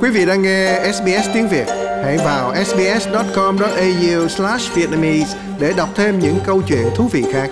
Quý vị đang nghe SBS tiếng Việt. Hãy vào sbs.com.au/vietnamese để đọc thêm những câu chuyện thú vị khác.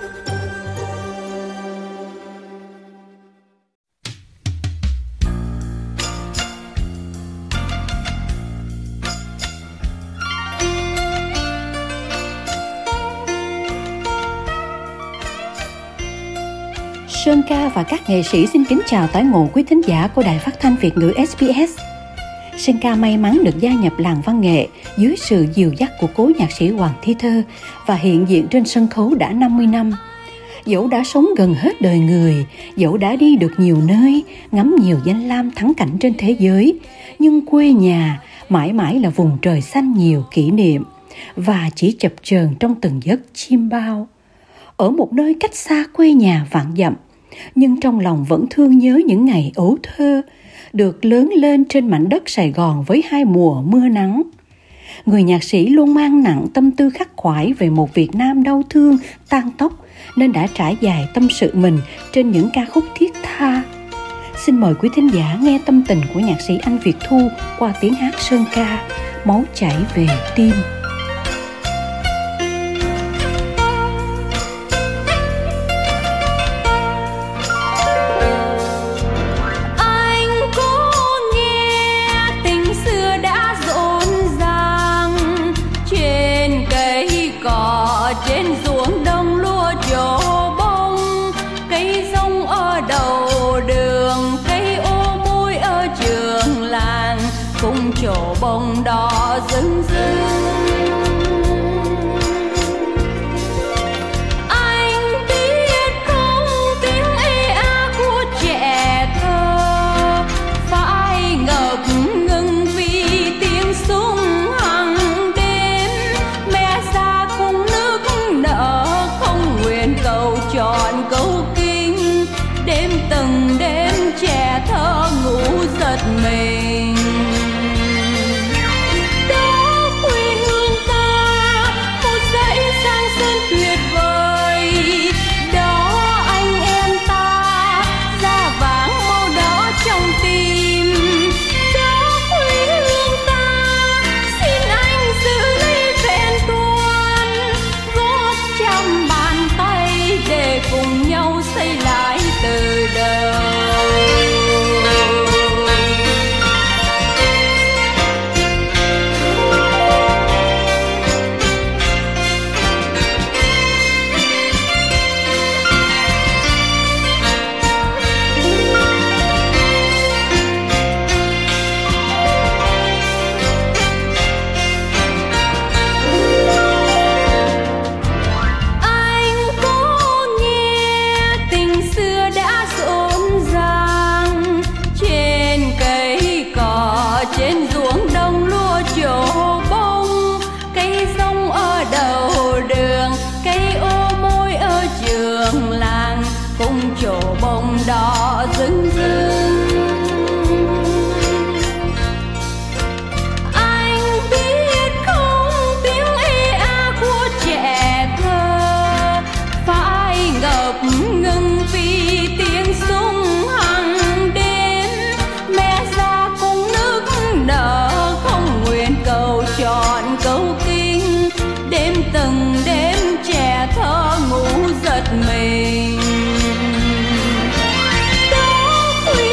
Sơn Ca và các nghệ sĩ xin kính chào tái ngộ quý thính giả của Đài Phát thanh Việt ngữ SBS. Sơn Ca may mắn được gia nhập làng văn nghệ dưới sự dìu dắt của cố nhạc sĩ Hoàng Thi Thơ và hiện diện trên sân khấu đã 50 năm. Dẫu đã sống gần hết đời người, dẫu đã đi được nhiều nơi, ngắm nhiều danh lam thắng cảnh trên thế giới, nhưng quê nhà mãi mãi là vùng trời xanh nhiều kỷ niệm và chỉ chập chờn trong từng giấc chim bao. Ở một nơi cách xa quê nhà vạn dặm, nhưng trong lòng vẫn thương nhớ những ngày ấu thơ, được lớn lên trên mảnh đất Sài Gòn với hai mùa mưa nắng. Người nhạc sĩ luôn mang nặng tâm tư khắc khoải về một Việt Nam đau thương, tan tóc, nên đã trải dài tâm sự mình trên những ca khúc thiết tha. Xin mời quý thính giả nghe tâm tình của nhạc sĩ Anh Việt Thu qua tiếng hát Sơn Ca, Máu chảy về tim. Trổ bông đỏ rưng rưng, anh biết không tiếng ê a của trẻ thơ phải ngập ngừng vì tiếng súng hàng đêm. Mẹ già cùng nước nở không nguyện cầu trọn câu kinh, đêm từng đêm trẻ thơ ngủ giật mình. Cùng nhau xây lại từ đầu. Trên ruộng đông lúa trổ bông, cây rong ở đầu đường, cây ô môi ở trường làng, cùng trổ bông đỏ rưng rưng. Anh biết không tiếng ê a của trẻ thơ phải ngập ngừng vì tiếng súng hàng đêm. Mẹ già cùng nước nở không nguyện cầu trọn câu kinh, đêm từng đêm trẻ thơ ngủ giật mình. Đó quy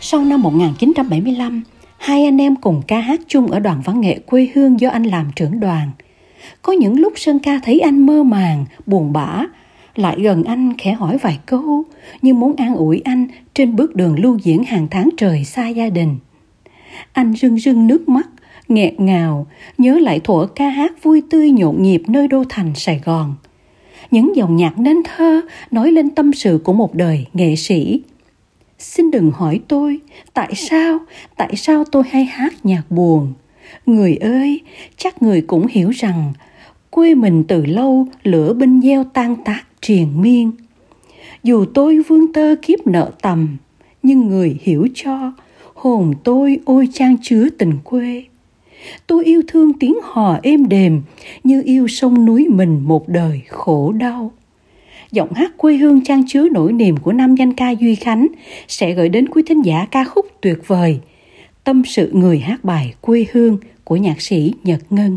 Sau năm 1975, hai anh em cùng ca hát chung ở đoàn văn nghệ quê hương do anh làm trưởng đoàn. Có những lúc Sơn Ca thấy anh mơ màng, buồn bã, lại gần anh khẽ hỏi vài câu như muốn an ủi anh trên bước đường lưu diễn hàng tháng trời xa gia đình. Anh rưng rưng nước mắt, nghẹt ngào, nhớ lại thuở ca hát vui tươi nhộn nhịp nơi đô thành Sài Gòn. Những dòng nhạc nên thơ nói lên tâm sự của một đời nghệ sĩ. Xin đừng hỏi tôi, tại sao tôi hay hát nhạc buồn. Người ơi, chắc người cũng hiểu rằng quê mình từ lâu lửa binh gieo tan tác triền miên. Dù tôi vương tơ kiếp nợ tầm, nhưng người hiểu cho hồn tôi ôi chan chứa tình quê. Tôi yêu thương tiếng hò êm đềm như yêu sông núi mình một đời khổ đau. Giọng hát quê hương chan chứa nỗi niềm của nam danh ca Duy Khánh sẽ gửi đến quý thính giả ca khúc tuyệt vời Tâm sự người hát bài quê hương của nhạc sĩ Nhật Ngân.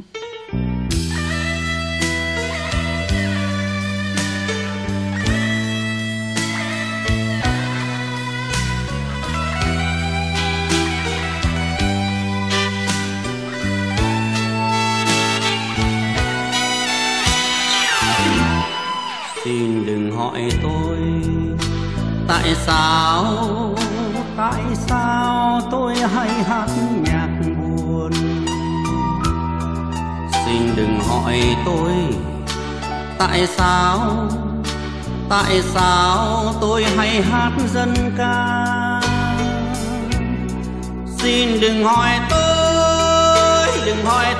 Xin đừng hỏi tôi tại sao tôi hay hát nhạc buồn. Xin đừng hỏi tôi tại sao tôi hay hát dân ca. Xin đừng hỏi tôi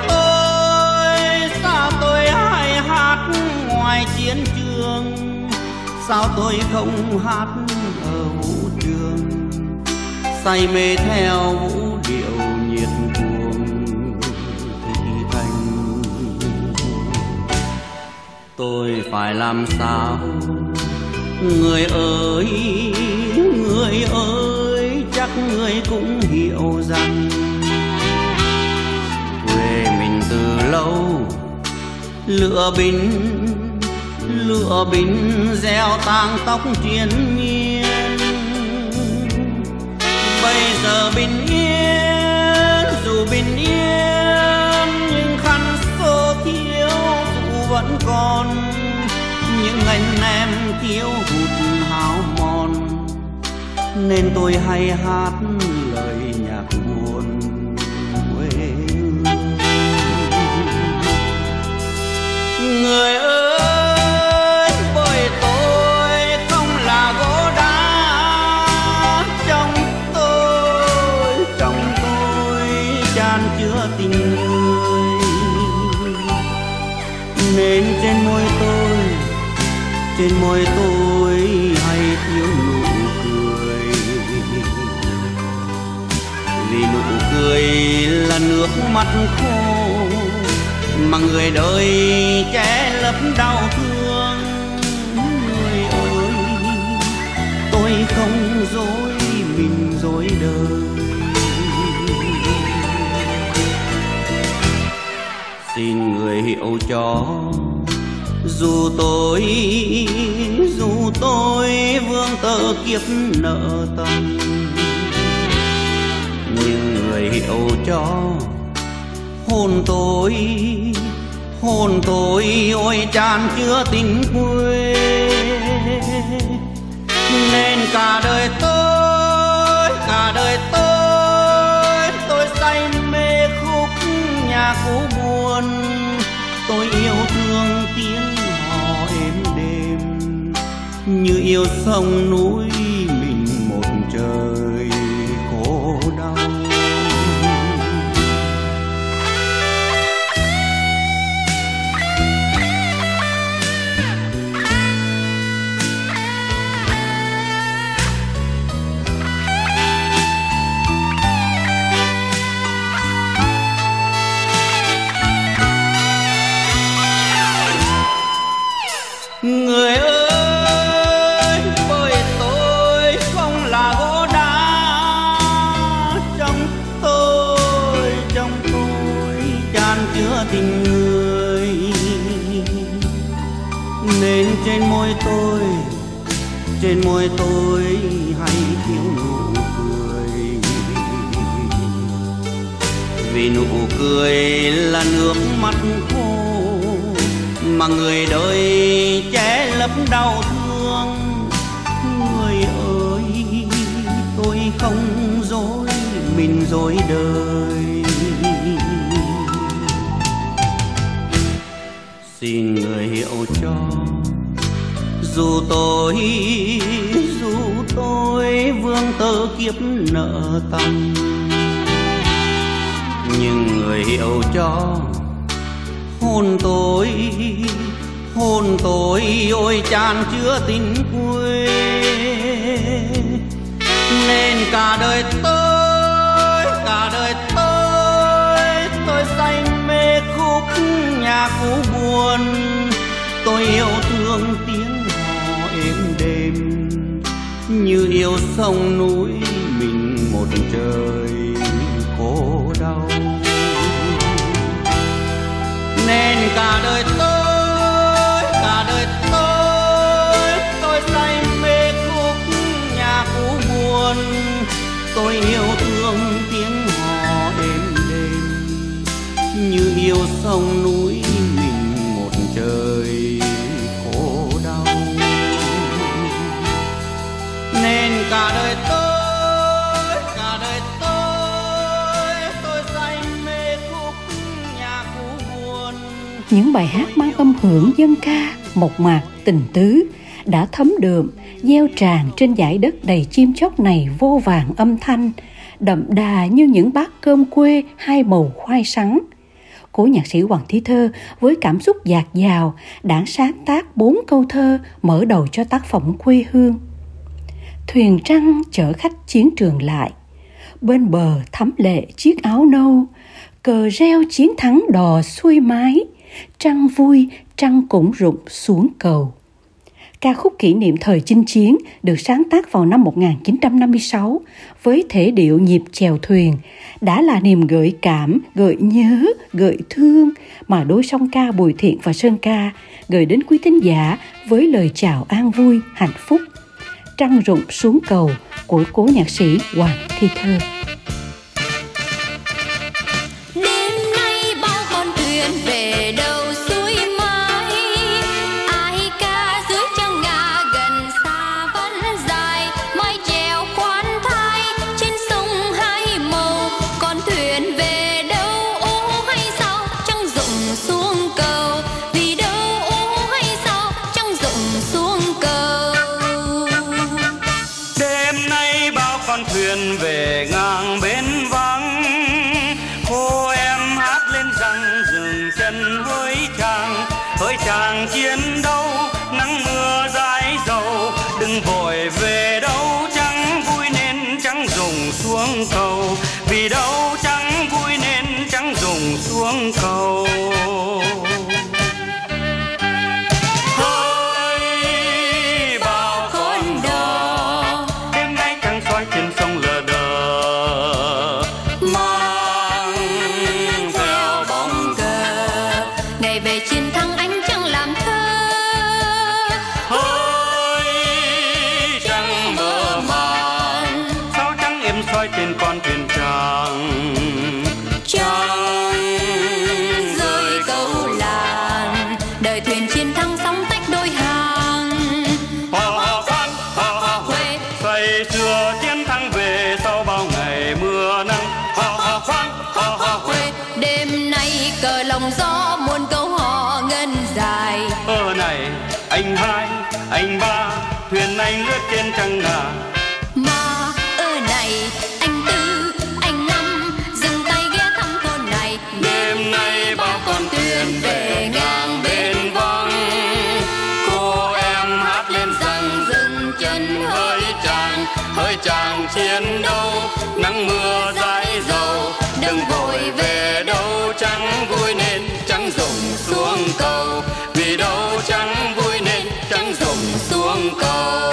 sao tôi hay hát ngoài chiến trường, sao tôi không hát ở vũ trường, say mê theo vũ điệu nhiệt cuồng thị thành. Tôi phải làm sao người ơi, chắc người cũng hiểu rằng quê mình từ lâu lửa binh gieo tang tóc triền miên. Bây giờ bình yên, dù bình yên nhưng khăn số thiếu dù vẫn còn, những anh em thiếu hụt hao mòn, nên tôi hay hát lời nhạc buồn quê hương. Người ơi, bởi tôi không là gỗ đá, trong tôi tràn chứa tình người, nên trên môi tôi hay thiếu nụ cười. Vì nụ cười là nước mắt khô mà người đời che lấp đau thương. Người ơi, tôi không dối mình dối đời. Xin người hiểu cho dù tôi vương tơ kiếp nợ tâm, nhưng người hiểu cho hồn tôi ôi tràn chứa tình quê. Nên cả đời tôi say mê khúc nhạc cũ buồn. Tôi yêu thương tiếng hò êm đềm như yêu sông núi mình một trời khổ đau. Người ơi, bởi tôi không là gỗ đá, trong tôi tràn chứa tình người, nên trên môi tôi hay thiếu nụ cười. vì nụ cười là nước mắt khô mà người đời che lấp đau thương. Người ơi, tôi không dối mình dối đời. Xin người hiểu cho dù tôi vương tơ kiếp nợ tâm, nhưng người hiểu cho hồn tôi ôi chan chứa tình quê. Nên cả đời tôi say mê khúc nhạc cũ buồn. Tôi yêu thương tiếng hò êm đềm như yêu sông núi mình một trời khổ đau. Nên cả đời tôi say mê khúc nhạc cũ buồn. Tôi yêu thương tiếng hò êm đềm như yêu sông núi mình một trời khổ đau. Nên cả đời tôi say mê khúc nhạc cũ buồn. Những bài hát mang âm hưởng dân ca, mộc mạc, tình tứ đã thấm đượm, gieo tràn trên dải đất đầy chim chóc này vô vàn âm thanh, đậm đà như những bát cơm quê hai màu khoai sắn. Cố nhạc sĩ Hoàng Thí Thơ với cảm xúc dạt dào đã sáng tác 4 câu thơ mở đầu cho tác phẩm Quê Hương. Thuyền trăng chở khách chiến trường lại, bên bờ thắm lệ chiếc áo nâu, cờ reo chiến thắng đò xuôi mái, trăng vui trăng cũng rụng xuống cầu. Ca khúc kỷ niệm thời chinh chiến được sáng tác vào năm 1956 với thể điệu nhịp chèo thuyền đã là niềm gợi cảm, gợi nhớ, gợi thương mà đôi song ca Bùi Thiện và Sơn Ca gửi đến quý thính giả với lời chào an vui, hạnh phúc. Trăng rụng xuống cầu của cố nhạc sĩ Hoàng Thí Thơ. thuyền về ngang bến vắng, cô em hát lên rằng dừng chân hỡi chàng chiến đấu nắng mưa dãi dầu, đừng vội về đâu, chẳng vui nên chẳng dùng xuống cầu, vì đâu chẳng vui nên chẳng dùng xuống cầu. Trên con thuyền trăng rơi câu làn, đời thuyền chiến thắng sóng tách đôi hàng. Hò khoan say sưa chiến thắng về sau bao ngày mưa nắng. Hò khoan đêm nay cờ lòng gió muôn câu hò ngân dài. Này anh hai anh ba thuyền anh lướt trên trăng ngà. Mà này anh Tư, anh Năm dừng tay ghé thăm thôn này. Đêm nay bao con thuyền về ngang bên vắng, cô em hát lên rằng dừng chân hỡi chàng chiến đấu nắng mưa dãi dầu, đừng vội về đâu, chẳng vui nên chẳng dùng xuống cầu, vì đâu chẳng vui nên chẳng dùng xuống cầu.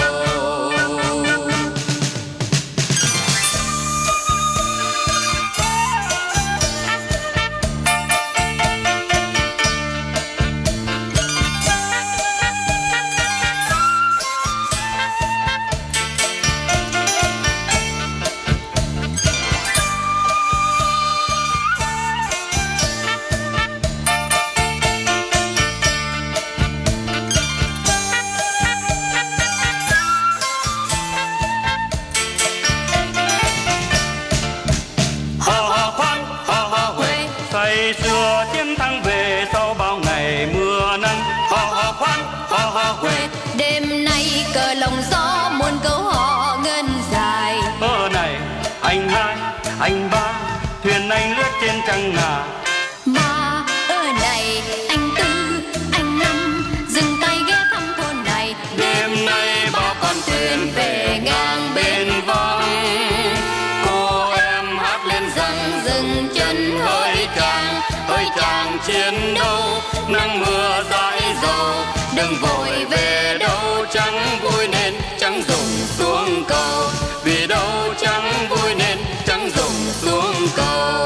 chiến thắng về sau bao ngày mưa nắng. Hò hò khoan, hò hò huề. Đêm nay cờ lồng gió muôn câu hò ngân dài. Ở này anh hai, anh ba, thuyền anh lướt trên trăng ngà. Mà ở này anh tư, anh năm, dừng tay ghé thăm thôn này. Đêm nay bao con thuyền về ngang bên vắng. Cô em hát lên rằng Dừng chân hỡi chàng chiến đấu. Nắng mưa dãi dầu, đừng vội về đâu. Chẳng vui nên chẳng dùng xuống cầu. Vì đâu chẳng vui nên chẳng dùng xuống cầu.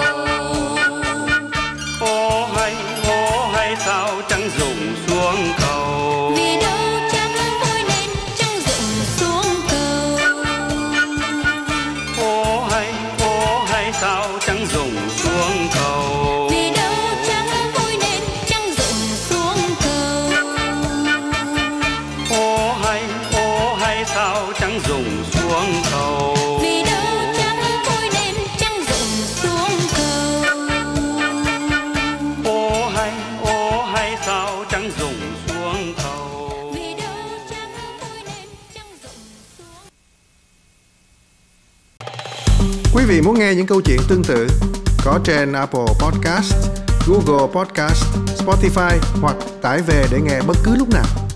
Ô hay sao chẳng dùng xuống cầu. vì đâu chẳng vui nên chẳng dùng xuống cầu. Ô hay sao chẳng dùng xuống cầu. Vì đâu chẳng vui nên chẳng dùng xuống cầu. Ô hay sao chẳng dùng xuống cầu. Vì đâu chẳng vui nên chẳng dùng xuống cầu. Ô hay sao chẳng dùng xuống cầu. Vì đâu chẳng vui nên chẳng dùng xuống. Quý vị muốn nghe những câu chuyện tương tự có trên Apple Podcast, Google Podcast, Spotify hoặc tải về để nghe bất cứ lúc nào.